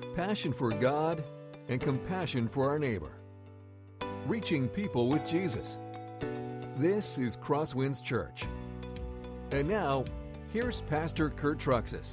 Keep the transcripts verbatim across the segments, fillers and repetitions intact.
passion for God, and compassion for our neighbor. Reaching people with Jesus. This is Crosswinds Church. And now, here's Pastor Kurt Truxas.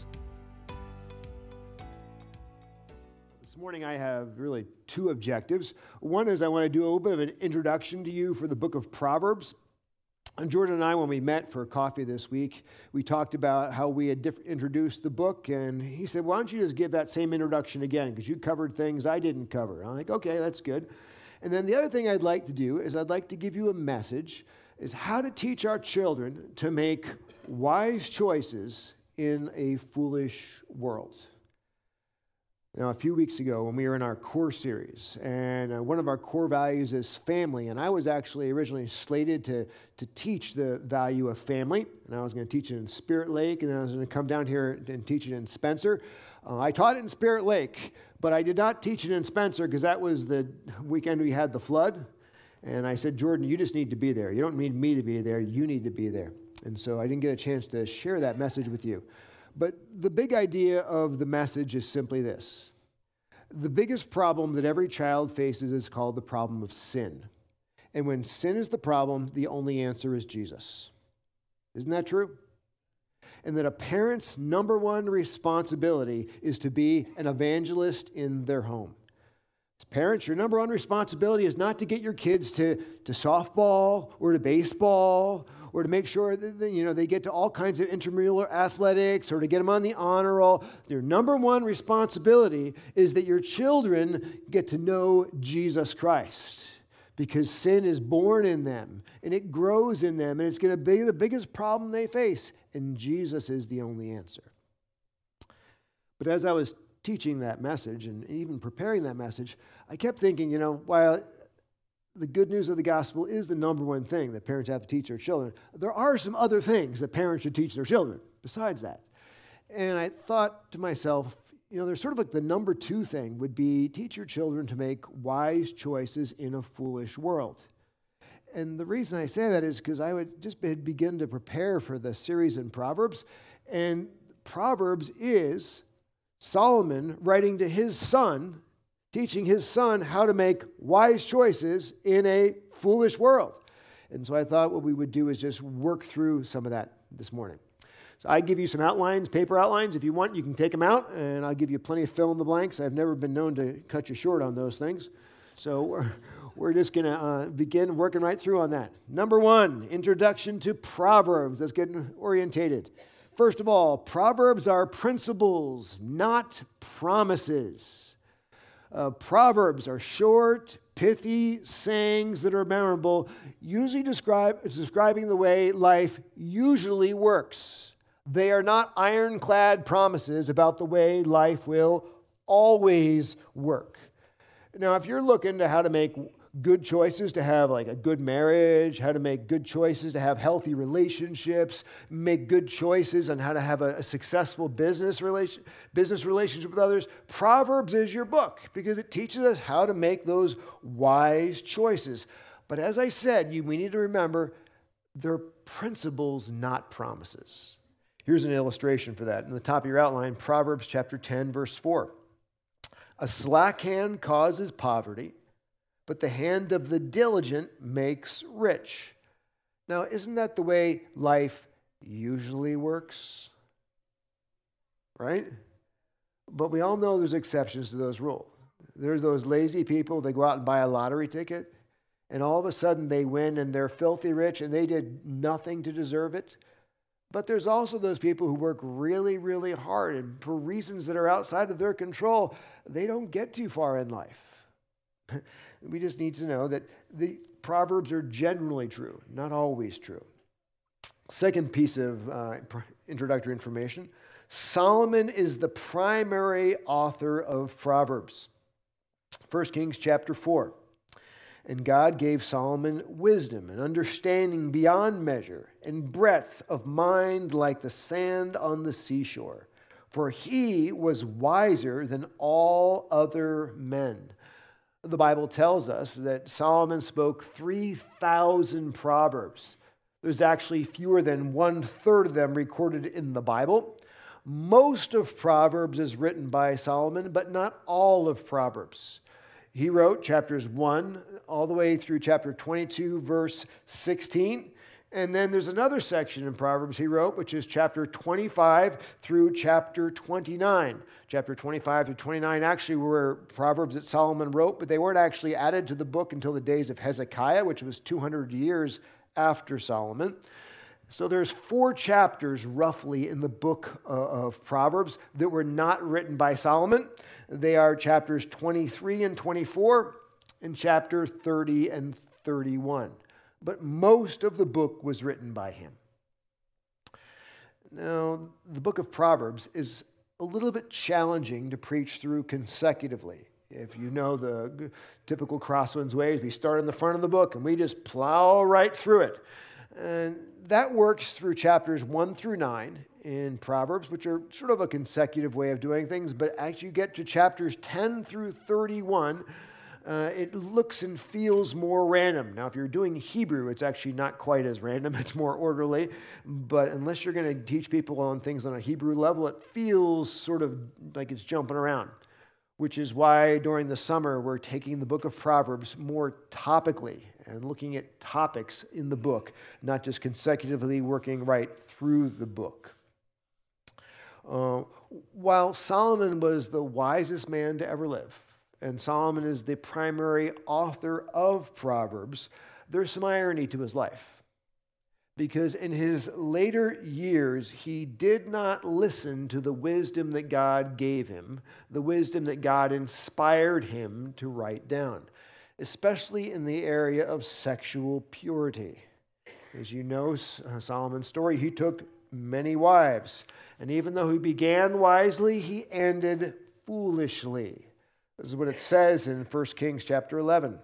This morning I have really two objectives. One is I want to do a little bit of an introduction to you for the book of Proverbs. And Jordan and I, when we met for coffee this week, we talked about how we had diff- introduced the book, and he said, why don't you just give that same introduction again, because you covered things I didn't cover. I'm like, okay, that's good. And then the other thing I'd like to do is I'd like to give you a message, is how to teach our children to make wise choices in a foolish world. Now, a few weeks ago, when we were in our core series, and uh, one of our core values is family, and I was actually originally slated to, to teach the value of family, and I was going to teach it in Spirit Lake, and then I was going to come down here and teach it in Spencer. Uh, I taught it in Spirit Lake, but I did not teach it in Spencer because that was the weekend we had the flood, and I said, Jordan, you just need to be there. You don't need me to be there. You need to be there. And so I didn't get a chance to share that message with you. But the big idea of the message is simply this. The biggest problem that every child faces is called the problem of sin. And when sin is the problem, the only answer is Jesus. Isn't that true? And that a parent's number one responsibility is to be an evangelist in their home. As parents, your number one responsibility is not to get your kids to, to softball or to baseball or to make sure that, you know, they get to all kinds of intramural athletics or to get them on the honor roll. Your number one responsibility is that your children get to know Jesus Christ, because sin is born in them and it grows in them, and it's going to be the biggest problem they face, and Jesus is the only answer. But as I was teaching that message and even preparing that message, I kept thinking, you know, while the good news of the gospel is the number one thing that parents have to teach their children, there are some other things that parents should teach their children besides that. And I thought to myself, you know, there's sort of like the number two thing would be teach your children to make wise choices in a foolish world. And the reason I say that is because I would just begin to prepare for the series in Proverbs, and Proverbs is Solomon writing to his son, teaching his son how to make wise choices in a foolish world. And so I thought what we would do is just work through some of that this morning. So I give you some outlines, paper outlines. If you want, you can take them out, and I'll give you plenty of fill in the blanks. I've never been known to cut you short on those things. So we're, we're just going to uh, begin working right through on that. Number one, introduction to Proverbs. Let's get orientated. First of all, Proverbs are principles, not promises. Uh, Proverbs are short, pithy sayings that are memorable, usually describe, describing the way life usually works. They are not ironclad promises about the way life will always work. Now, if you're looking to how to make good choices to have like a good marriage, how to make good choices to have healthy relationships, make good choices on how to have a, a successful business relation, business relationship with others, Proverbs is your book because it teaches us how to make those wise choices. But as I said, you, we need to remember they're principles, not promises. Here's an illustration for that. In the top of your outline, Proverbs chapter ten, verse four. A slack hand causes poverty, but the hand of the diligent makes rich. Now, isn't that the way life usually works? Right? But we all know there's exceptions to those rules. There's those lazy people, they go out and buy a lottery ticket, and all of a sudden they win and they're filthy rich and they did nothing to deserve it. But there's also those people who work really, really hard, and for reasons that are outside of their control, they don't get too far in life. We just need to know that the Proverbs are generally true, not always true. Second piece of uh, introductory information, Solomon is the primary author of Proverbs. First Kings chapter four. And God gave Solomon wisdom and understanding beyond measure and breadth of mind like the sand on the seashore. For he was wiser than all other men. The Bible tells us that Solomon spoke three thousand proverbs. There's actually fewer than one-third of them recorded in the Bible. Most of Proverbs is written by Solomon, but not all of Proverbs. He wrote chapters one all the way through chapter twenty-two, verse sixteen. And then there's another section in Proverbs he wrote, which is chapter twenty-five through chapter twenty-nine. Chapter twenty-five through twenty-nine actually were Proverbs that Solomon wrote, but they weren't actually added to the book until the days of Hezekiah, which was two hundred years after Solomon. So there's four chapters roughly in the book of Proverbs that were not written by Solomon. They are chapters twenty-three and twenty-four and chapter thirty and thirty-one. But most of the book was written by him. Now, the book of Proverbs is a little bit challenging to preach through consecutively. If you know the typical Crosswinds ways, we start in the front of the book and we just plow right through it. And that works through chapters one through nine in Proverbs, which are sort of a consecutive way of doing things. But as you get to chapters ten through thirty-one, uh, it looks and feels more random. Now, if you're doing Hebrew, it's actually not quite as random. It's more orderly. But unless you're going to teach people on things on a Hebrew level, it feels sort of like it's jumping around, which is why during the summer we're taking the book of Proverbs more topically and looking at topics in the book, not just consecutively working right through the book. Uh, while Solomon was the wisest man to ever live, and Solomon is the primary author of Proverbs, there's some irony to his life. Because in his later years, he did not listen to the wisdom that God gave him, the wisdom that God inspired him to write down, especially in the area of sexual purity. As you know, Solomon's story, he took many wives. And even though he began wisely, he ended foolishly. This is what it says in First Kings chapter eleven.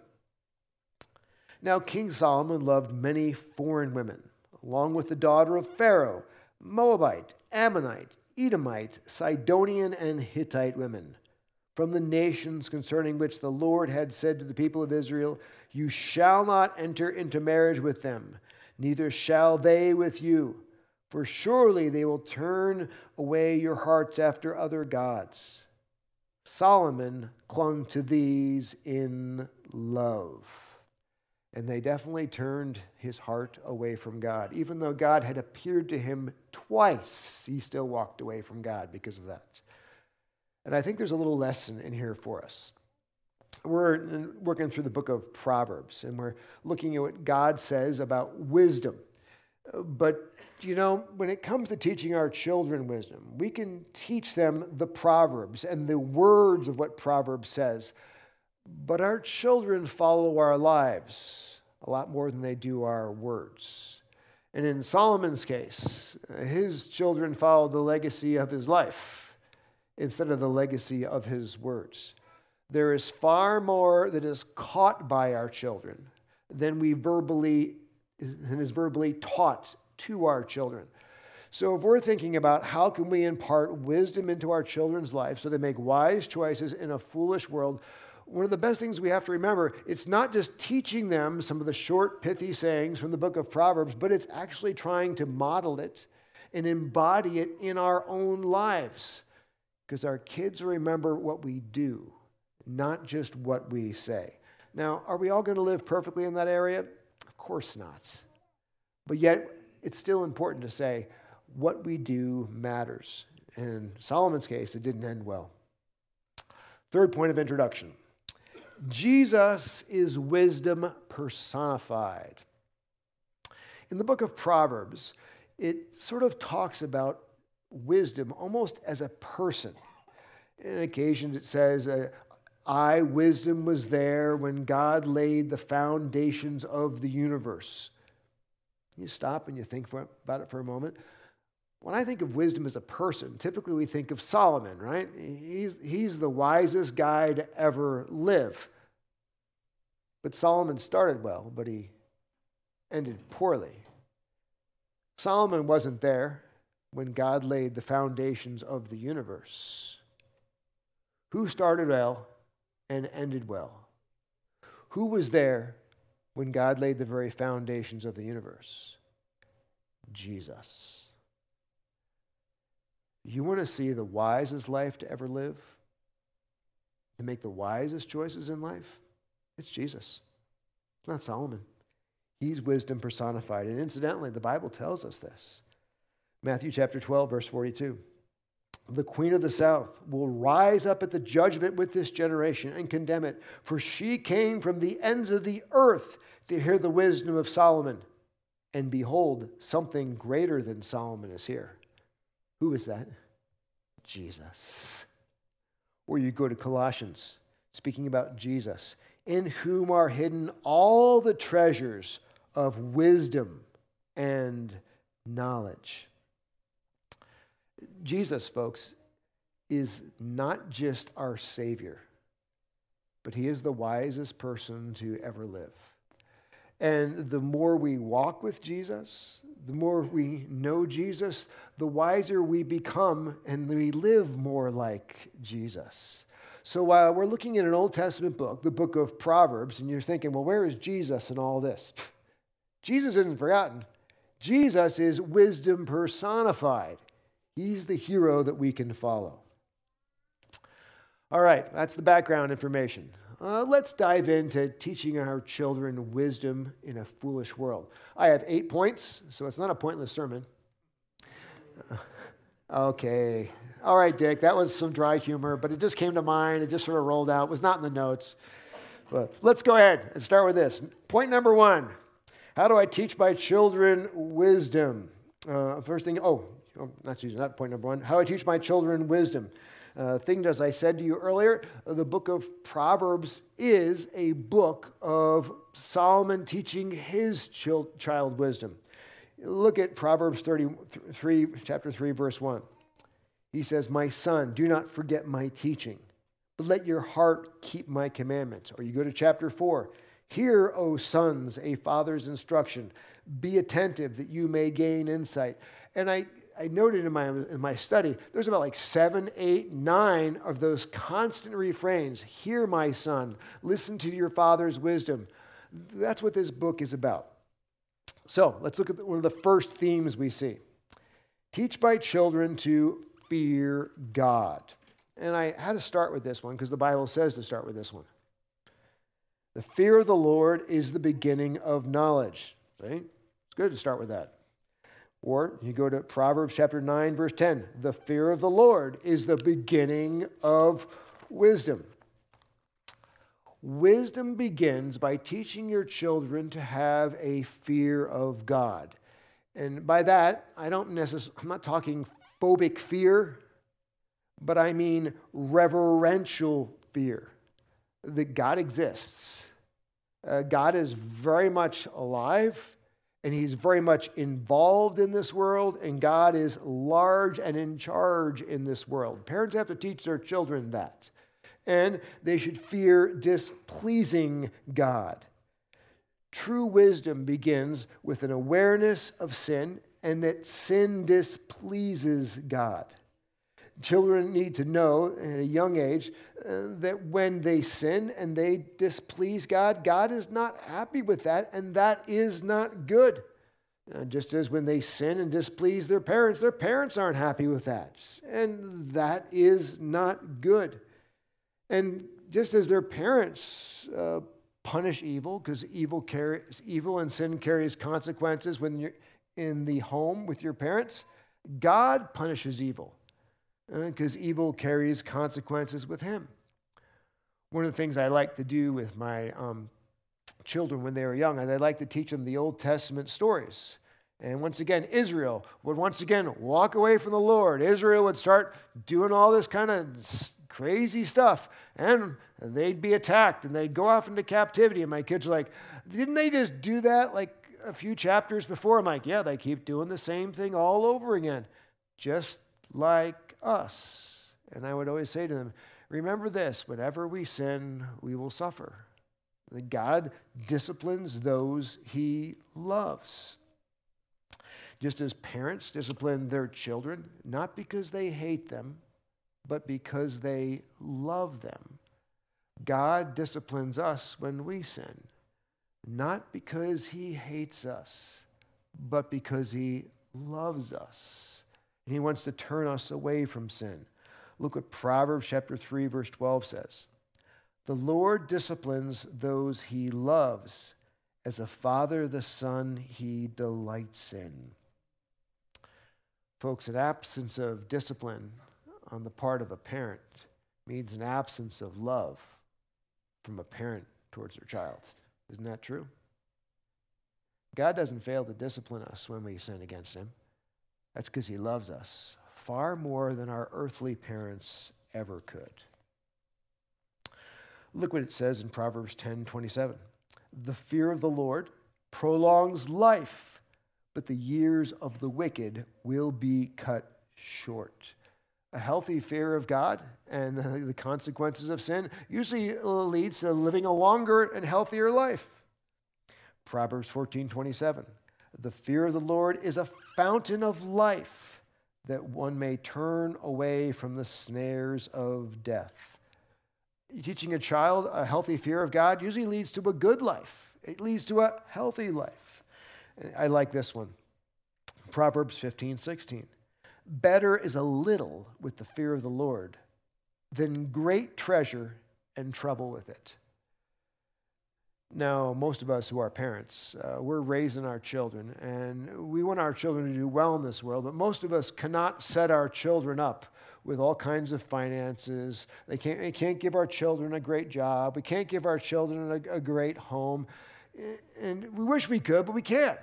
Now King Solomon loved many foreign women, along with the daughter of Pharaoh, Moabite, Ammonite, Edomite, Sidonian, and Hittite women, from the nations concerning which the Lord had said to the people of Israel, "You shall not enter into marriage with them, neither shall they with you, for surely they will turn away your hearts after other gods." Solomon clung to these in love. And they definitely turned his heart away from God. Even though God had appeared to him twice, he still walked away from God because of that. And I think there's a little lesson in here for us. We're working through the book of Proverbs, and we're looking at what God says about wisdom. But, you know, when it comes to teaching our children wisdom, we can teach them the Proverbs and the words of what Proverbs says. But our children follow our lives a lot more than they do our words. And in Solomon's case, his children followed the legacy of his life instead of the legacy of his words. There is far more that is caught by our children than we verbally and is verbally taught to our children. So if we're thinking about how can we impart wisdom into our children's lives so they make wise choices in a foolish world, one of the best things we have to remember, it's not just teaching them some of the short, pithy sayings from the book of Proverbs, but it's actually trying to model it and embody it in our own lives. Because our kids remember what we do, not just what we say. Now, are we all going to live perfectly in that area? Of course not. But yet, it's still important to say what we do matters. In Solomon's case, it didn't end well. Third point of introduction. Jesus is wisdom personified. In the book of Proverbs, it sort of talks about wisdom almost as a person. In occasions it says, uh, I, wisdom, was there when God laid the foundations of the universe. You stop and you think for, about it for a moment. When I think of wisdom as a person, typically we think of Solomon, right? He's, he's the wisest guy to ever live. But Solomon started well, but he ended poorly. Solomon wasn't there when God laid the foundations of the universe. Who started well and ended well? Who was there when God laid the very foundations of the universe? Jesus. You want to see the wisest life to ever live? To make the wisest choices in life? It's Jesus. It's not Solomon. He's wisdom personified. And incidentally, the Bible tells us this. Matthew chapter twelve, verse forty-two. The queen of the south will rise up at the judgment with this generation and condemn it, for she came from the ends of the earth to hear the wisdom of Solomon. And behold, something greater than Solomon is here. Who is that? Jesus. Or you go to Colossians, speaking about Jesus, in whom are hidden all the treasures of wisdom and knowledge. Jesus, folks, is not just our Savior, but he is the wisest person to ever live. And the more we walk with Jesus, the more we know Jesus, the wiser we become and we live more like Jesus. So while we're looking at an Old Testament book, the book of Proverbs, and you're thinking, well, where is Jesus in all this? Jesus isn't forgotten. Jesus is wisdom personified. He's the hero that we can follow. All right, that's the background information. Uh, let's dive into teaching our children wisdom in a foolish world. I have eight points, so it's not a pointless sermon. Uh, okay. All right, Dick, that was some dry humor, but it just came to mind. It just sort of rolled out. It was not in the notes. But let's go ahead and start with this. Point number one. How do I teach my children wisdom? Uh, first thing, oh, oh not, not point number one. How do I teach my children wisdom? Uh, thing, as I said to you earlier, the book of Proverbs is a book of Solomon teaching his child, child wisdom. Look at Proverbs thirty-three, chapter three, verse one. He says, "My son, do not forget my teaching, but let your heart keep my commandments." Or you go to chapter four. "Hear, O sons, a father's instruction. Be attentive that you may gain insight." And I I noted in my in my study, there's about like seven, eight, nine of those constant refrains. Hear, my son, listen to your father's wisdom. That's what this book is about. So let's look at one of the first themes we see. Teach my children to fear God. And I had to start with this one because the Bible says to start with this one. The fear of the Lord is the beginning of knowledge. See? It's good to start with that. Or you go to Proverbs chapter nine, verse ten. The fear of the Lord is the beginning of wisdom. Wisdom begins by teaching your children to have a fear of God. And by that, I don't necessarily, I'm not talking phobic fear, but I mean reverential fear. That God exists. Uh, God is very much alive. And he's very much involved in this world, and God is large and in charge in this world. Parents have to teach their children that. And they should fear displeasing God. True wisdom begins with an awareness of sin and that sin displeases God. Children need to know at a young age uh, that when they sin and they displease God, God is not happy with that, and that is not good. Uh, just as when they sin and displease their parents, their parents aren't happy with that, and that is not good. And just as their parents uh, punish evil, because evil carries evil and sin carries consequences when you're in the home with your parents, God punishes evil. Because uh, evil carries consequences with him. One of the things I like to do with my um, children when they were young is I like to teach them the Old Testament stories. And once again, Israel would once again walk away from the Lord. Israel would start doing all this kind of crazy stuff. And they'd be attacked and they'd go off into captivity. And my kids are like, didn't they just do that like a few chapters before? I'm like, yeah, they keep doing the same thing all over again. Just like us. And I would always say to them, remember this, whenever we sin, we will suffer. That God disciplines those he loves. Just as parents discipline their children, not because they hate them, but because they love them. God disciplines us when we sin, not because he hates us, but because he loves us. and he wants to turn us away from sin. Look what Proverbs chapter three, verse twelve says. The Lord disciplines those he loves, as a father the son he delights in. Folks, an absence of discipline on the part of a parent means an absence of love from a parent towards their child. Isn't that true? God doesn't fail to discipline us when we sin against him. That's because he loves us far more than our earthly parents ever could. Look what it says in Proverbs ten twenty-seven. The fear of the Lord prolongs life, but the years of the wicked will be cut short. A healthy fear of God and the consequences of sin usually leads to living a longer and healthier life. Proverbs fourteen twenty-seven. The fear of the Lord is a fountain of life, that one may turn away from the snares of death. Teaching a child a healthy fear of God usually leads to a good life. It leads to a healthy life. And I like this one. Proverbs fifteen sixteen. Better is a little with the fear of the Lord than great treasure and trouble with it. Now, most of us who are parents, uh, we're raising our children, and we want our children to do well in this world, but most of us cannot set our children up with all kinds of finances. They can't, we can't give our children a great job. We can't give our children a, a great home. And we wish we could, but we can't.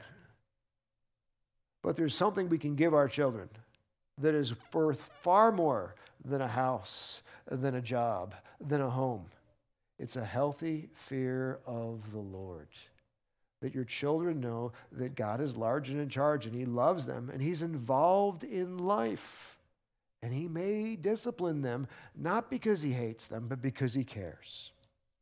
But there's something we can give our children that is worth far more than a house, than a job, than a home. It's a healthy fear of the Lord. That your children know that God is large and in charge, and he loves them, and he's involved in life. And he may discipline them, not because he hates them, but because he cares.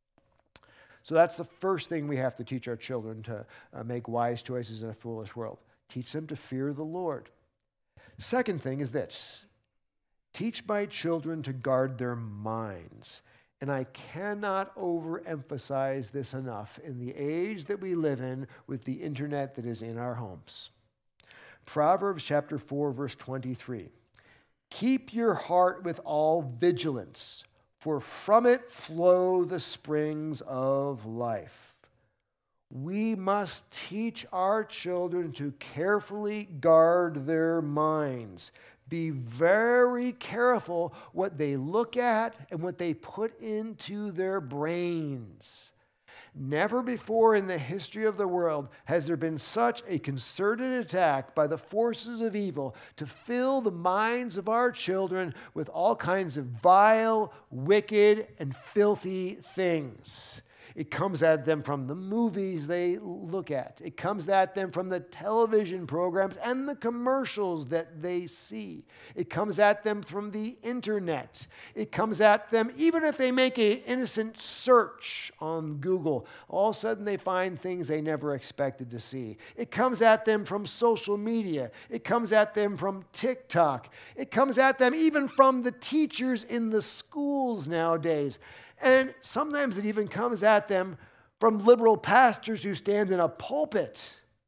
So that's the first thing we have to teach our children, to uh, make wise choices in a foolish world. Teach them to fear the Lord. Second thing is this. Teach my children to guard their minds. And I cannot overemphasize this enough in the age that we live in with the internet that is in our homes. Proverbs chapter four, verse twenty-three. Keep your heart with all vigilance, for from it flow the springs of life. We must teach our children to carefully guard their minds. Be very careful what they look at and what they put into their brains. Never before in the history of the world has there been such a concerted attack by the forces of evil to fill the minds of our children with all kinds of vile, wicked, and filthy things. It comes at them from the movies they look at. It comes at them from the television programs and the commercials that they see. It comes at them from the internet. It comes at them even if they make an innocent search on Google. All of a sudden they find things they never expected to see. It comes at them from social media. It comes at them from TikTok. It comes at them even from the teachers in the schools nowadays. And sometimes it even comes at them from liberal pastors who stand in a pulpit.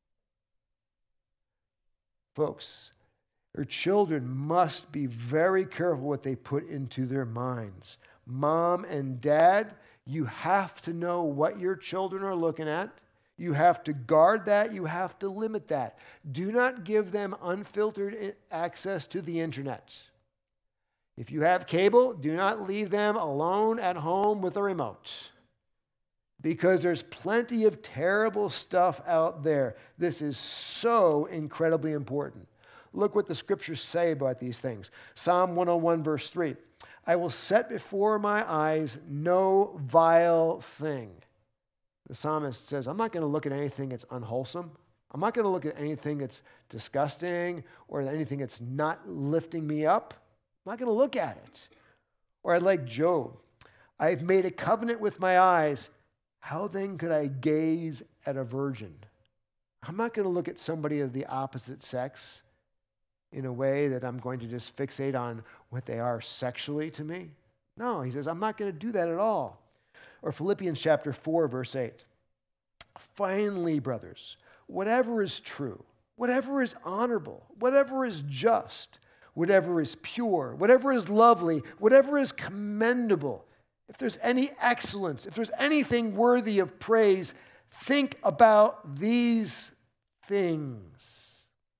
Folks, their children must be very careful what they put into their minds. Mom and dad, you have to know what your children are looking at. You have to guard that. You have to limit that. Do not give them unfiltered access to the internet. If you have cable, do not leave them alone at home with a remote, because there's plenty of terrible stuff out there. This is so incredibly important. Look what the scriptures say about these things. Psalm one oh one, verse three. I will set before my eyes no vile thing. The psalmist says, I'm not going to look at anything that's unwholesome. I'm not going to look at anything that's disgusting or anything that's not lifting me up. I'm not going to look at it. Or I'd like Job. I've made a covenant with my eyes. How then could I gaze at a virgin? I'm not going to look at somebody of the opposite sex in a way that I'm going to just fixate on what they are sexually to me. No, he says, I'm not going to do that at all. Or Philippians chapter four, verse eight. Finally, brothers, whatever is true, whatever is honorable, whatever is just, whatever is pure, whatever is lovely, whatever is commendable, if there's any excellence, if there's anything worthy of praise, think about these things.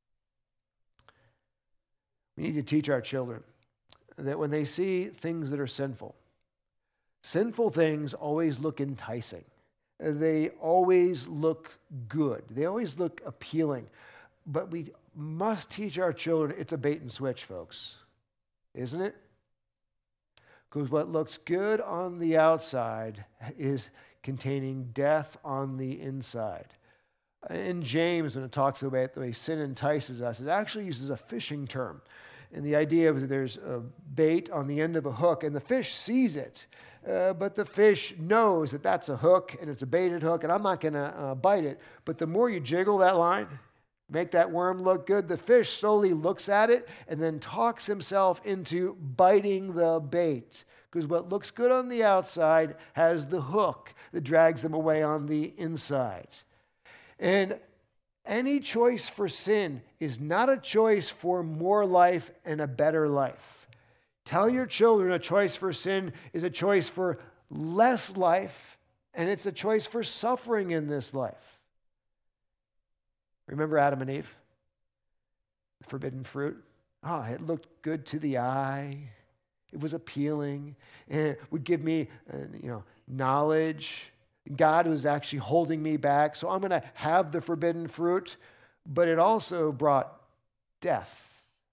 We need to teach our children that when they see things that are sinful, sinful things always look enticing. They always look good. They always look appealing. But we must teach our children it's a bait and switch, folks. Isn't it? Because what looks good on the outside is containing death on the inside. In James, when it talks about the way sin entices us, it actually uses a fishing term. And the idea of there's a bait on the end of a hook, and the fish sees it. Uh, but the fish knows that that's a hook, and it's a baited hook, and I'm not going to uh, bite it. But the more you jiggle that line, make that worm look good, the fish slowly looks at it and then talks himself into biting the bait. Because what looks good on the outside has the hook that drags them away on the inside. And any choice for sin is not a choice for more life and a better life. Tell your children a choice for sin is a choice for less life, and it's a choice for suffering in this life. Remember Adam and Eve? The forbidden fruit? Oh, it looked good to the eye. It was appealing, and it would give me, uh, you know, knowledge. God was actually holding me back, so I'm going to have the forbidden fruit. But it also brought death.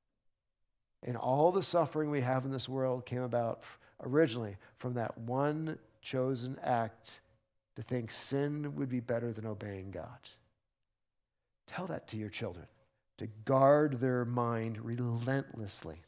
And all the suffering we have in this world came about originally from that one chosen act to think sin would be better than obeying God. Tell that to your children, to guard their mind relentlessly.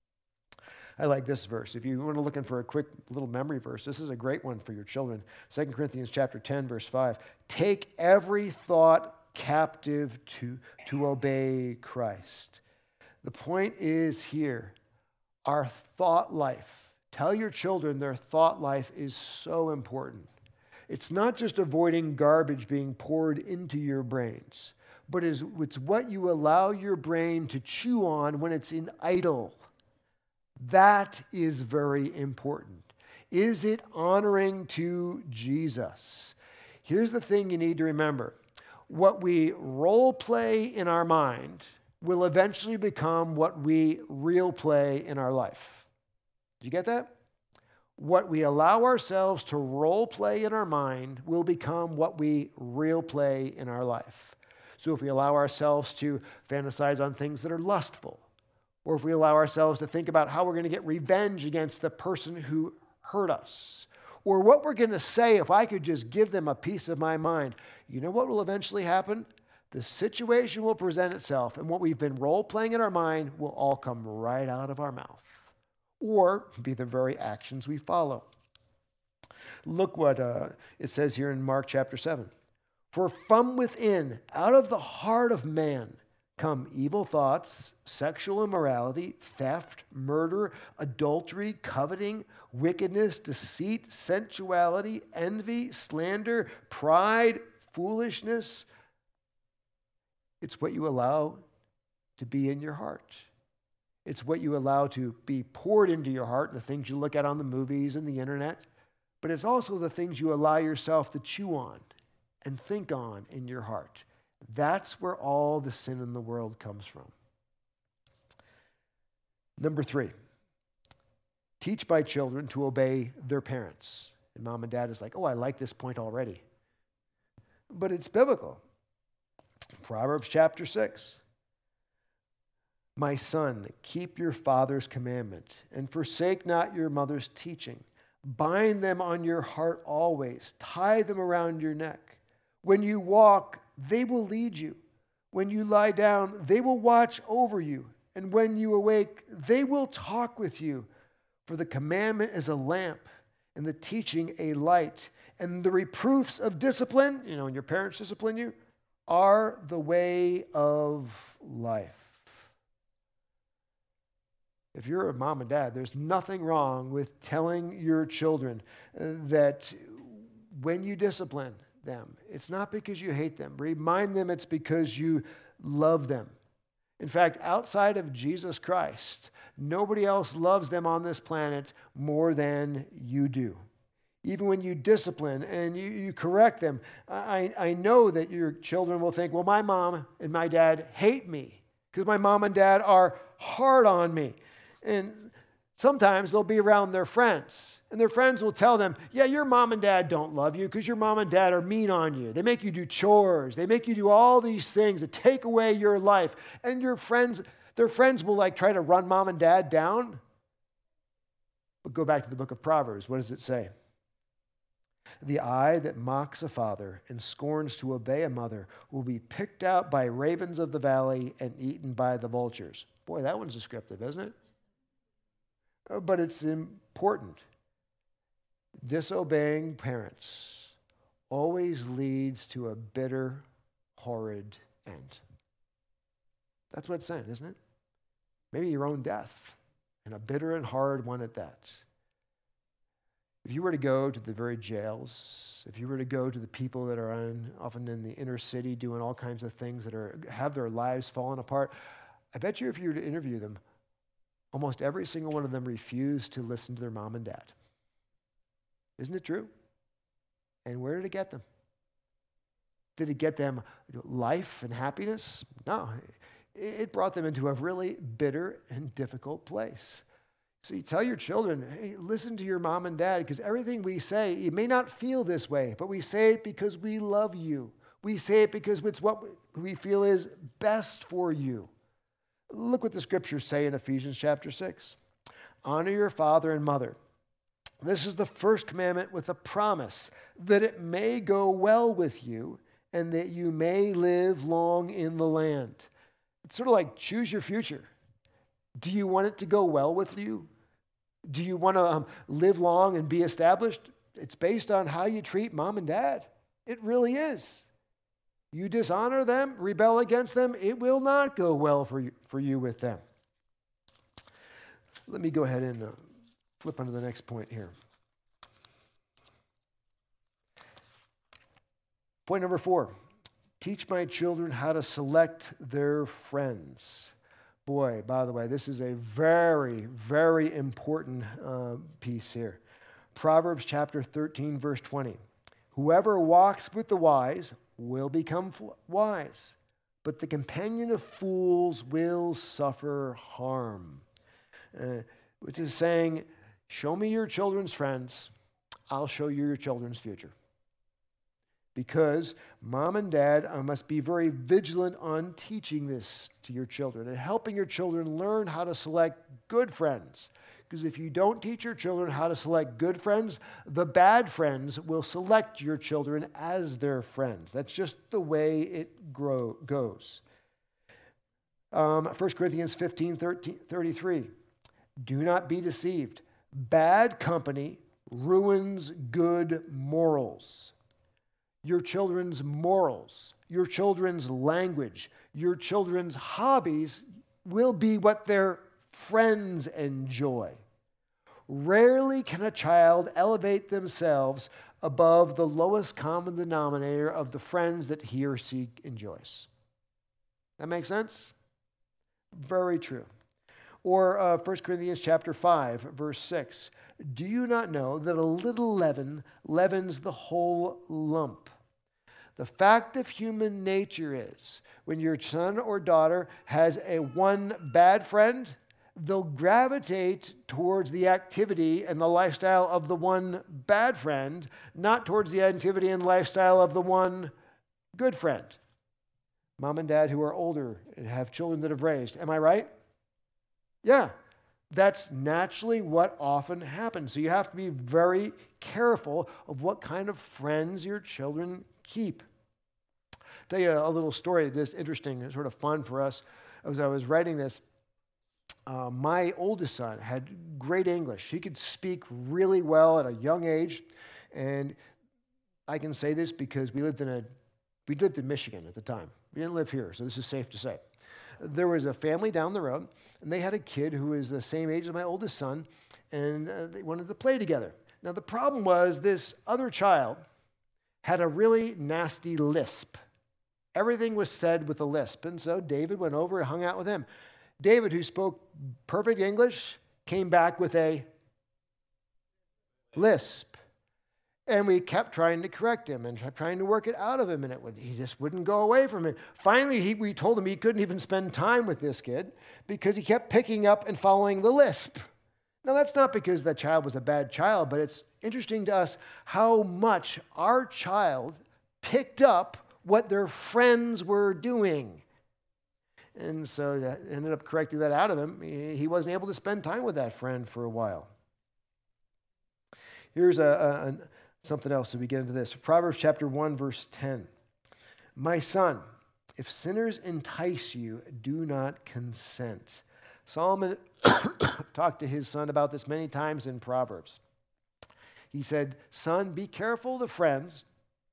I like this verse. If you want to looking for a quick little memory verse, this is a great one for your children. Second Corinthians chapter ten, verse five. Take every thought captive to, to obey Christ. The point is here, our thought life. Tell your children their thought life is so important. It's not just avoiding garbage being poured into your brains, but it's what you allow your brain to chew on when it's in idle. That is very important. Is it honoring to Jesus? Here's the thing you need to remember. What we role play in our mind will eventually become what we real play in our life. Did you get that? What we allow ourselves to role play in our mind will become what we real play in our life. So if we allow ourselves to fantasize on things that are lustful, or if we allow ourselves to think about how we're going to get revenge against the person who hurt us, or what we're going to say if I could just give them a piece of my mind, you know what will eventually happen? The situation will present itself, and what we've been role-playing in our mind will all come right out of our mouth, or be the very actions we follow. Look what uh, it says here in Mark chapter seven. For from within, out of the heart of man, come evil thoughts, sexual immorality, theft, murder, adultery, coveting, wickedness, deceit, sensuality, envy, slander, pride, foolishness. It's what you allow to be in your heart. It's what you allow to be poured into your heart, the things you look at on the movies and the internet. But it's also the things you allow yourself to chew on and think on in your heart. That's where all the sin in the world comes from. Number three, teach my children to obey their parents. And mom and dad is like, oh, I like this point already. But it's biblical. Proverbs chapter six. My son, keep your father's commandment and forsake not your mother's teaching. Bind them on your heart always. Tie them around your neck. When you walk, they will lead you. When you lie down, they will watch over you. And when you awake, they will talk with you. For the commandment is a lamp, and the teaching a light. And the reproofs of discipline, you know, when your parents discipline you, are the way of life. If you're a mom and dad, there's nothing wrong with telling your children that when you discipline them, it's not because you hate them. Remind them it's because you love them. In fact, outside of Jesus Christ, nobody else loves them on this planet more than you do. Even when you discipline and you, you correct them, I, I know that your children will think, well, my mom and my dad hate me because my mom and dad are hard on me. And sometimes they'll be around their friends, and their friends will tell them, yeah, your mom and dad don't love you because your mom and dad are mean on you. They make you do chores. They make you do all these things that take away your life. And your friends, their friends will like try to run mom and dad down. But go back to the book of Proverbs. What does it say? The eye that mocks a father and scorns to obey a mother will be picked out by ravens of the valley and eaten by the vultures. Boy, that one's descriptive, isn't it? But it's important. Disobeying parents always leads to a bitter, horrid end. That's what it's saying, isn't it? Maybe your own death, and a bitter and hard one at that. If you were to go to the very jails, if you were to go to the people that are on, often in the inner city doing all kinds of things that are have their lives fallen apart, I bet you if you were to interview them, almost every single one of them refused to listen to their mom and dad. Isn't it true? And where did it get them? Did it get them life and happiness? No. It brought them into a really bitter and difficult place. So you tell your children, hey, listen to your mom and dad, because everything we say, you may not feel this way, but we say it because we love you. We say it because it's what we feel is best for you. Look what the scriptures say in Ephesians chapter six. Honor your father and mother. This is the first commandment with a promise that it may go well with you and that you may live long in the land. It's sort of like choose your future. Do you want it to go well with you? Do you want to um, live long and be established? It's based on how you treat mom and dad. It really is. You dishonor them, rebel against them, it will not go well for you, for you with them. Let me go ahead and uh, flip on to the next point here. Point number four, teach my children how to select their friends. Boy, by the way, this is a very, very important uh, piece here. Proverbs chapter thirteen, verse twenty. Whoever walks with the wise will become wise, but the companion of fools will suffer harm. Uh, which is saying, show me your children's friends, I'll show you your children's future. Because mom and dad uh, must be very vigilant on teaching this to your children and helping your children learn how to select good friends. Because if you don't teach your children how to select good friends, the bad friends will select your children as their friends. That's just the way it grow, goes. Um, First Corinthians fifteen, thirty-three. Do not be deceived. Bad company ruins good morals. Your children's morals, your children's language, your children's hobbies will be what their friends enjoy. Rarely can a child elevate themselves above the lowest common denominator of the friends that he or she enjoys. That makes sense? Very true. Or uh, First Corinthians chapter five, verse six. Do you not know that a little leaven leavens the whole lump? The fact of human nature is, when your son or daughter has a one bad friend, they'll gravitate towards the activity and the lifestyle of the one bad friend, not towards the activity and lifestyle of the one good friend. Mom and dad who are older and have children that have raised, am I right? Yeah. That's naturally what often happens. So you have to be very careful of what kind of friends your children keep. I'll tell you a little story that's interesting and sort of fun for us. As I was writing this, uh, my oldest son had great English. He could speak really well at a young age. And I can say this because we lived in a we lived in Michigan at the time. We didn't live here, so this is safe to say. There was a family down the road, and they had a kid who was the same age as my oldest son, and uh, they wanted to play together. Now, the problem was this other child had a really nasty lisp. Everything was said with a lisp, and so David went over and hung out with him. David, who spoke perfect English, came back with a lisp. And we kept trying to correct him and trying to work it out of him, and it would, he just wouldn't go away from it. Finally, he, we told him he couldn't even spend time with this kid because he kept picking up and following the lisp. Now, that's not because the child was a bad child, but it's interesting to us how much our child picked up what their friends were doing. And so that ended up correcting that out of him. He wasn't able to spend time with that friend for a while. Here's a, a, a something else as we get into this. Proverbs chapter one, verse ten. My son, if sinners entice you, do not consent. Solomon talked to his son about this many times in Proverbs. He said, son, be careful of the friends.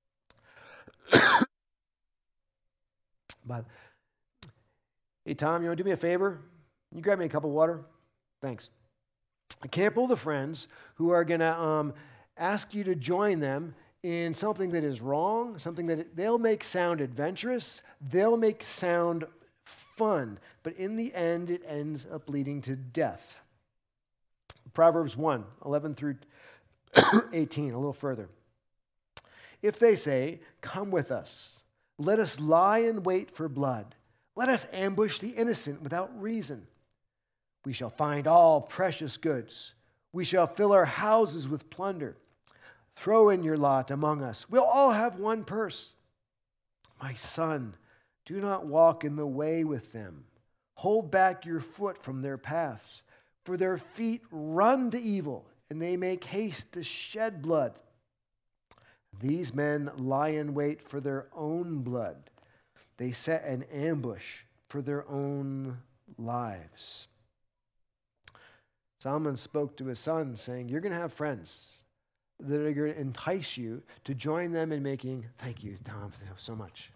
But, hey, Tom, you want to do me a favor? Can you grab me a cup of water? Thanks. Be careful of the friends who are going to um, ask you to join them in something that is wrong, something that they'll make sound adventurous, they'll make sound fun, but in the end, it ends up leading to death. Proverbs one, eleven through eighteen, a little further. If they say, come with us, let us lie in wait for blood, let us ambush the innocent without reason. We shall find all precious goods. We shall fill our houses with plunder. Throw in your lot among us. We'll all have one purse. My son, do not walk in the way with them. Hold back your foot from their paths, for their feet run to evil, and they make haste to shed blood. These men lie in wait for their own blood. They set an ambush for their own lives. Solomon spoke to his son, saying, you're going to have friends that are going to entice you to join them in making, thank you, Tom, so much,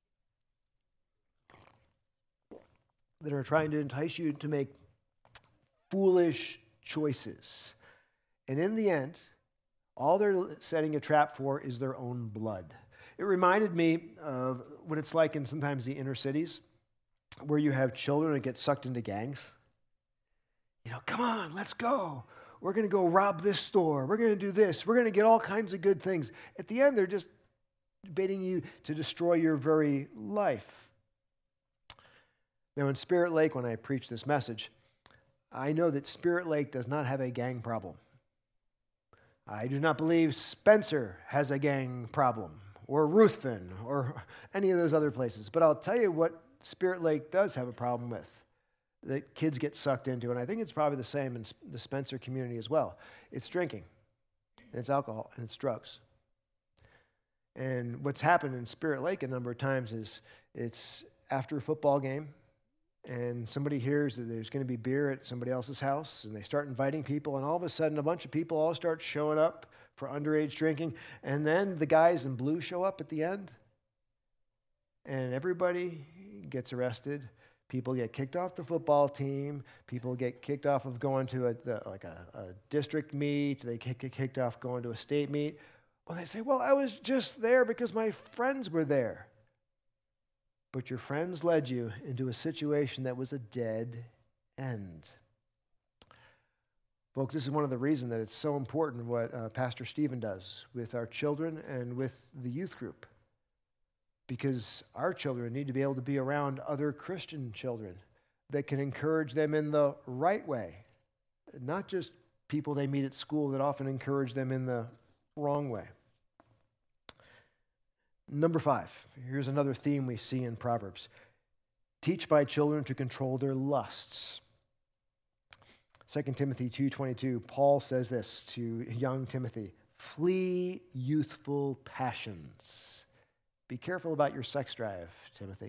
that are trying to entice you to make foolish choices. And in the end, all they're setting a trap for is their own blood. It reminded me of what it's like in sometimes the inner cities, where you have children that get sucked into gangs. You know, come on, let's go. We're going to go rob this store. We're going to do this. We're going to get all kinds of good things. At the end, they're just baiting you to destroy your very life. Now, in Spirit Lake, when I preach this message, I know that Spirit Lake does not have a gang problem. I do not believe Spencer has a gang problem, or Ruthven, or any of those other places. But I'll tell you what Spirit Lake does have a problem with, that kids get sucked into, and I think it's probably the same in the Spencer community as well. It's drinking, and it's alcohol, and it's drugs. And what's happened in Spirit Lake a number of times is it's after a football game, and somebody hears that there's going to be beer at somebody else's house, and they start inviting people, and all of a sudden a bunch of people all start showing up for underage drinking, and then the guys in blue show up at the end, and everybody gets arrested. People get kicked off the football team. People get kicked off of going to a the, like a, a district meet. They get kicked off going to a state meet. Well, they say, well, I was just there because my friends were there. But your friends led you into a situation that was a dead end. Folks, this is one of the reasons that it's so important what uh, Pastor Stephen does with our children and with the youth group. Because our children need to be able to be around other Christian children that can encourage them in the right way, not just people they meet at school that often encourage them in the wrong way. Number five, here's another theme we see in Proverbs. Teach my children to control their lusts. Second Timothy two twenty-two, Paul says this to young Timothy, flee youthful passions. Be careful about your sex drive, Timothy.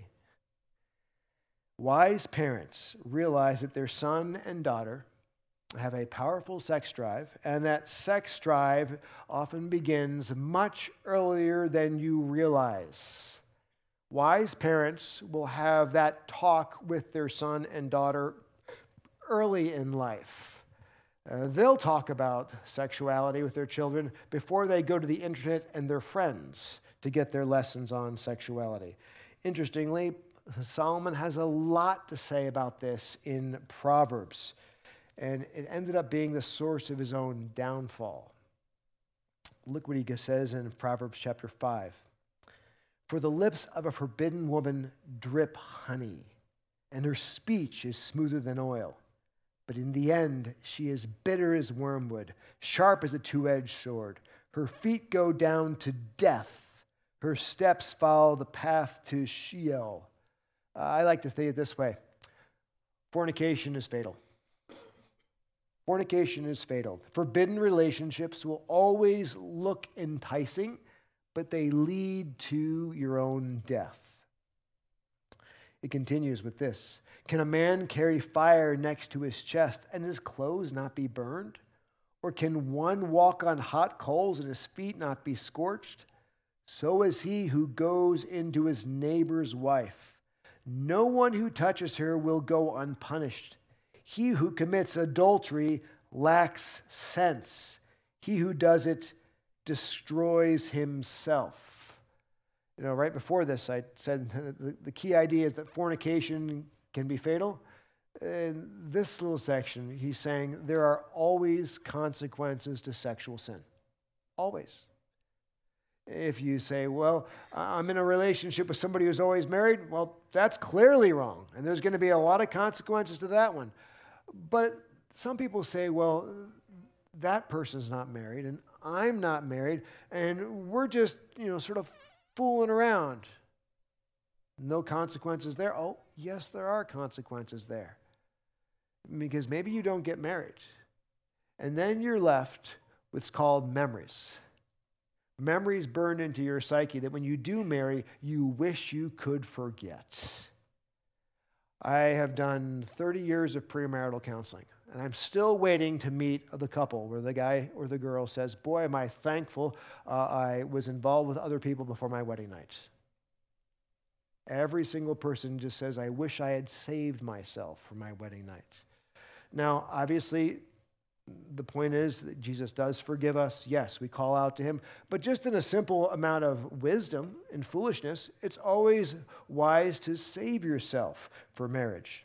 Wise parents realize that their son and daughter have a powerful sex drive, and that sex drive often begins much earlier than you realize. Wise parents will have that talk with their son and daughter early in life. Uh, they'll talk about sexuality with their children before they go to the internet and their friends to get their lessons on sexuality. Interestingly, Solomon has a lot to say about this in Proverbs, and it ended up being the source of his own downfall. Look what he says in Proverbs chapter five. For the lips of a forbidden woman drip honey, and her speech is smoother than oil. But in the end, she is bitter as wormwood, sharp as a two-edged sword. Her feet go down to death. Her steps follow the path to Sheol. Uh, I like to think it this way. Fornication is fatal. Fornication is fatal. Forbidden relationships will always look enticing, but they lead to your own death. It continues with this. Can a man carry fire next to his chest and his clothes not be burned? Or can one walk on hot coals and his feet not be scorched? So is he who goes into his neighbor's wife. No one who touches her will go unpunished. He who commits adultery lacks sense. He who does it destroys himself. You know, right before this, I said the, the key idea is that fornication can be fatal. In this little section, he's saying there are always consequences to sexual sin. Always. If you say, well, I'm in a relationship with somebody who's always married, well, that's clearly wrong. And there's going to be a lot of consequences to that one. But some people say, well, that person's not married and I'm not married and we're just, you know, sort of fooling around. No consequences there. Oh, yes, there are consequences there. Because maybe you don't get married. And then you're left with what's called memories. Memories burned into your psyche that when you do marry, you wish you could forget. I have done thirty years of premarital counseling, and I'm still waiting to meet the couple where the guy or the girl says, boy, am I thankful uh, I was involved with other people before my wedding night. Every single person just says, I wish I had saved myself for my wedding night. Now, obviously, the point is that Jesus does forgive us. Yes, we call out to him. But just in a simple amount of wisdom and foolishness, it's always wise to save yourself for marriage.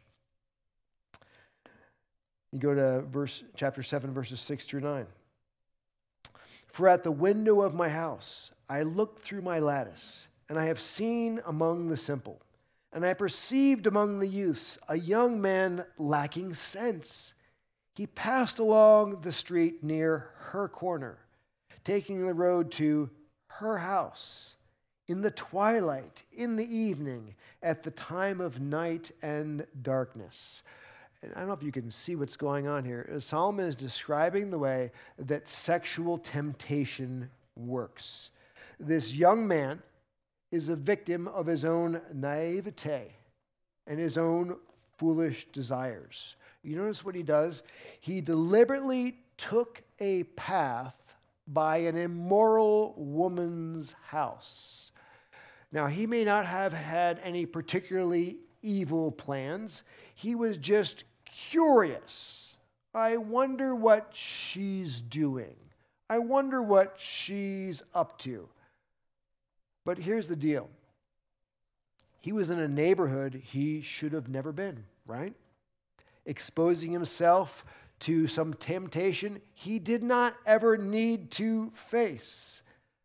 You go to verse chapter seven, verses six through nine. For at the window of my house I looked through my lattice, and I have seen among the simple, and I perceived among the youths a young man lacking sense. He passed along the street near her corner, taking the road to her house in the twilight, in the evening, at the time of night and darkness. And I don't know if you can see what's going on here. Solomon is describing the way that sexual temptation works. This young man is a victim of his own naivete and his own foolish desires. You notice what he does? He deliberately took a path by an immoral woman's house. Now, he may not have had any particularly evil plans. He was just curious. I wonder what she's doing. I wonder what she's up to. But here's the deal. He was in a neighborhood he should have never been, right? Exposing himself to some temptation he did not ever need to face.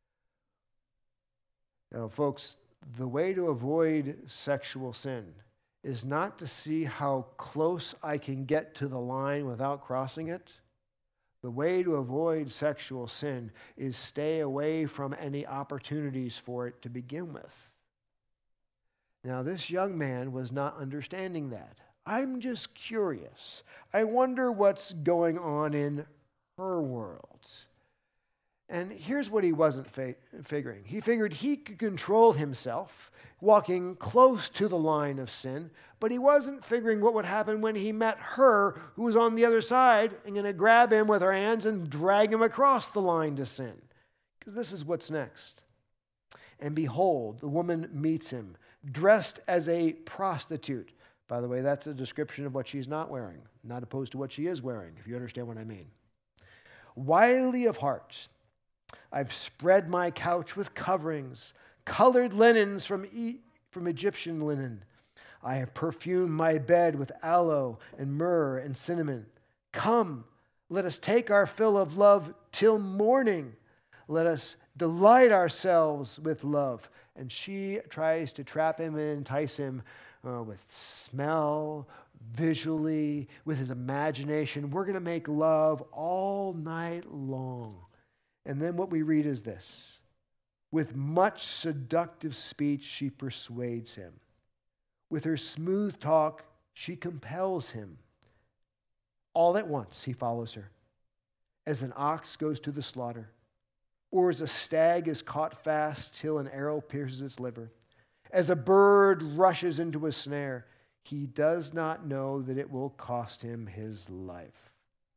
Now, folks, the way to avoid sexual sin is not to see how close I can get to the line without crossing it. The way to avoid sexual sin is stay away from any opportunities for it to begin with. Now, this young man was not understanding that. I'm just curious. I wonder what's going on in her world. And here's what he wasn't fa- figuring. He figured he could control himself, walking close to the line of sin, but he wasn't figuring what would happen when he met her, who was on the other side, and going to grab him with her hands and drag him across the line to sin. Because this is what's next. And behold, the woman meets him, dressed as a prostitute. By the way, that's a description of what she's not wearing, not opposed to what she is wearing, if you understand what I mean. Wily of heart, I've spread my couch with coverings, colored linens from e- from Egyptian linen. I have perfumed my bed with aloe and myrrh and cinnamon. Come, let us take our fill of love till morning. Let us delight ourselves with love. And she tries to trap him and entice him uh, with smell, visually, with his imagination. We're going to make love all night long. And then what we read is this. With much seductive speech, she persuades him. With her smooth talk, she compels him. All at once, he follows her. As an ox goes to the slaughter, or as a stag is caught fast till an arrow pierces its liver, as a bird rushes into a snare, he does not know that it will cost him his life.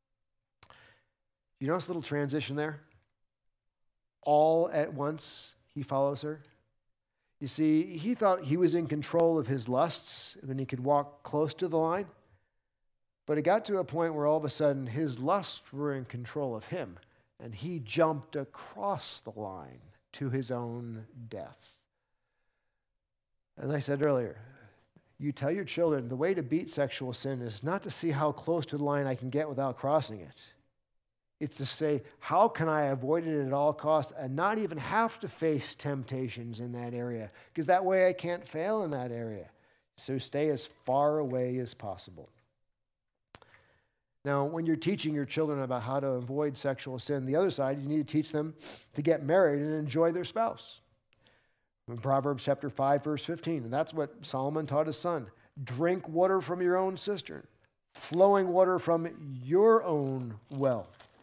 You notice a little transition there? All at once, he follows her. You see, he thought he was in control of his lusts when he could walk close to the line. But it got to a point where all of a sudden his lusts were in control of him, and he jumped across the line to his own death. As I said earlier, you tell your children the way to beat sexual sin is not to see how close to the line I can get without crossing it. It's to say, how can I avoid it at all costs and not even have to face temptations in that area? Because that way I can't fail in that area. So stay as far away as possible. Now, when you're teaching your children about how to avoid sexual sin, the other side, you need to teach them to get married and enjoy their spouse. In Proverbs chapter five, verse fifteen, and that's what Solomon taught his son. Drink water from your own cistern, flowing water from your own well.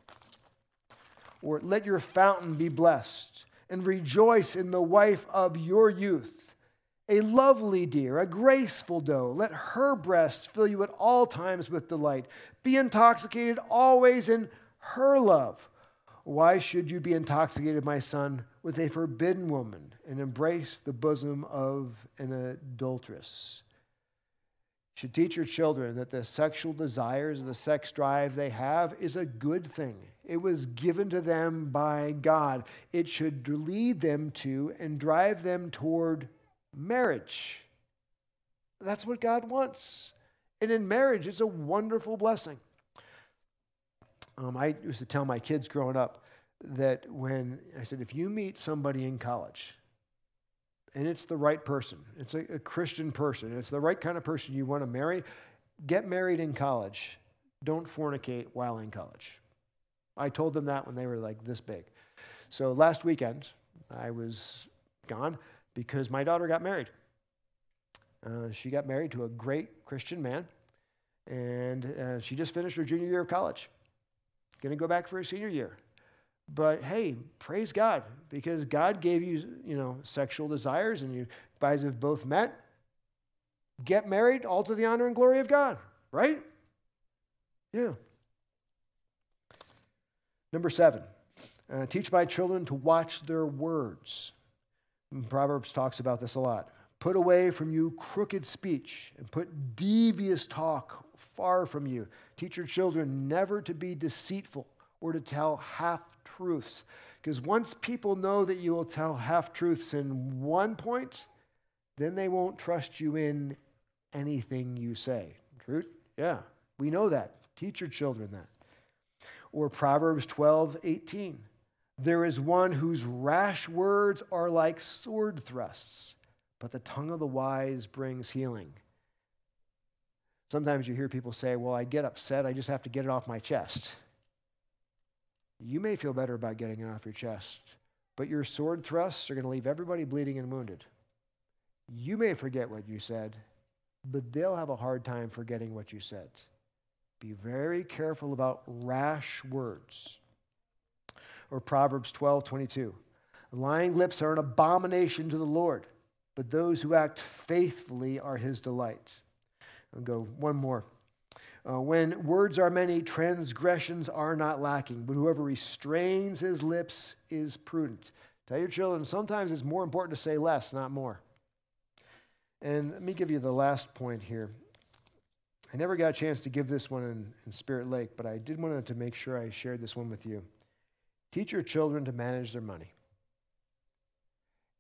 Or let your fountain be blessed, and rejoice in the wife of your youth. A lovely deer, a graceful doe, let her breasts fill you at all times with delight. Be intoxicated always in her love. Why should you be intoxicated, my son, with a forbidden woman, and embrace the bosom of an adulteress? You should teach your children that the sexual desires and the sex drive they have is a good thing. It was given to them by God. It should lead them to and drive them toward marriage. That's what God wants. And in marriage, it's a wonderful blessing. Um, I used to tell my kids growing up that when I said, if you meet somebody in college, and it's the right person, it's a, a Christian person, it's the right kind of person you want to marry, get married in college. Don't fornicate while in college. I told them that when they were like this big. So last weekend, I was gone because my daughter got married. Uh, she got married to a great Christian man, and uh, she just finished her junior year of college. Going to go back for her senior year. But hey, praise God, because God gave you, you know, sexual desires, and you guys have both met. Get married, all to the honor and glory of God, right? Yeah. Number seven, uh, teach my children to watch their words. And Proverbs talks about this a lot. Put away from you crooked speech, and put devious talk far from you. Teach your children never to be deceitful or to tell half-truths. Because once people know that you will tell half-truths in one point, then they won't trust you in anything you say. True? Yeah, we know that. Teach your children that. Or Proverbs twelve eighteen. There is one whose rash words are like sword thrusts, but the tongue of the wise brings healing. Sometimes you hear people say, well, I get upset, I just have to get it off my chest. You may feel better about getting it off your chest, but your sword thrusts are going to leave everybody bleeding and wounded. You may forget what you said, but they'll have a hard time forgetting what you said. Be very careful about rash words. Or Proverbs twelve twenty-two. Lying lips are an abomination to the Lord, but those who act faithfully are his delight. I'll go one more. Uh, when words are many, transgressions are not lacking, but whoever restrains his lips is prudent. Tell your children, sometimes it's more important to say less, not more. And let me give you the last point here. I never got a chance to give this one in, in Spirit Lake, but I did want to make sure I shared this one with you. Teach your children to manage their money.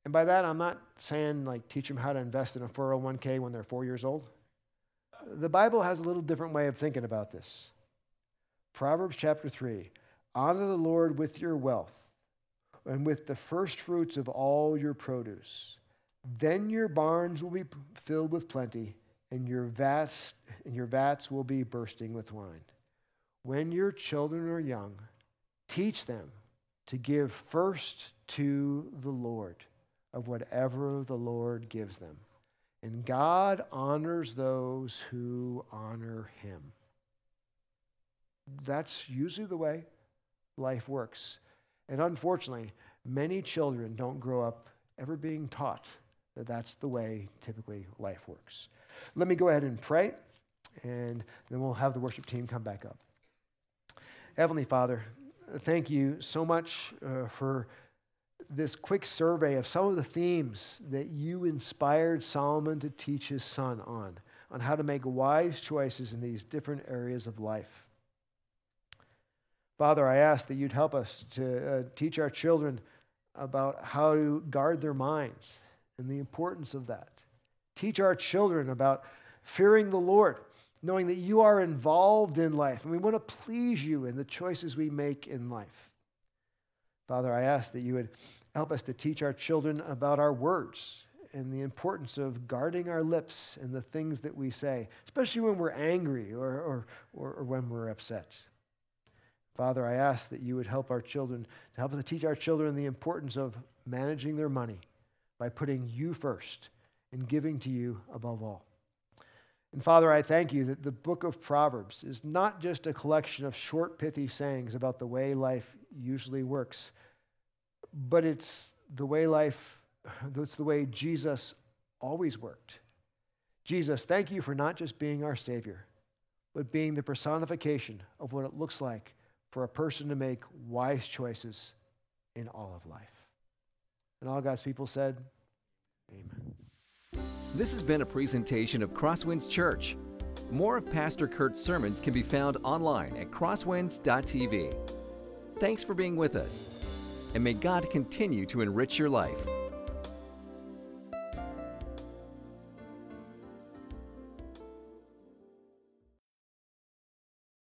And by that, I'm not saying like teach them how to invest in a four oh one k when they're four years old. The Bible has a little different way of thinking about this. Proverbs chapter three, honor the Lord with your wealth and with the first fruits of all your produce. Then your barns will be filled with plenty, and your vats, and your vats will be bursting with wine. When your children are young, teach them to give first to the Lord of whatever the Lord gives them. And God honors those who honor him. That's usually the way life works. And unfortunately, many children don't grow up ever being taught that that's the way typically life works. Let me go ahead and pray, and then we'll have the worship team come back up. Heavenly Father, thank you so much uh, for this quick survey of some of the themes that you inspired Solomon to teach his son on, on how to make wise choices in these different areas of life. Father, I ask that you'd help us to uh, teach our children about how to guard their minds and the importance of that. Teach our children about fearing the Lord, knowing that you are involved in life, and we want to please you in the choices we make in life. Father, I ask that you would help us to teach our children about our words and the importance of guarding our lips and the things that we say, especially when we're angry or, or, or, or when we're upset. Father, I ask that you would help our children, to help us to teach our children the importance of managing their money by putting you first and giving to you above all. And Father, I thank you that the book of Proverbs is not just a collection of short, pithy sayings about the way life usually works, but it's the way life, it's the way Jesus always worked. Jesus, thank you for not just being our Savior, but being the personification of what it looks like for a person to make wise choices in all of life. And all God's people said, amen. This has been a presentation of Crosswinds Church. More of Pastor Kurt's sermons can be found online at crosswinds dot t v. Thanks for being with us, and may God continue to enrich your life.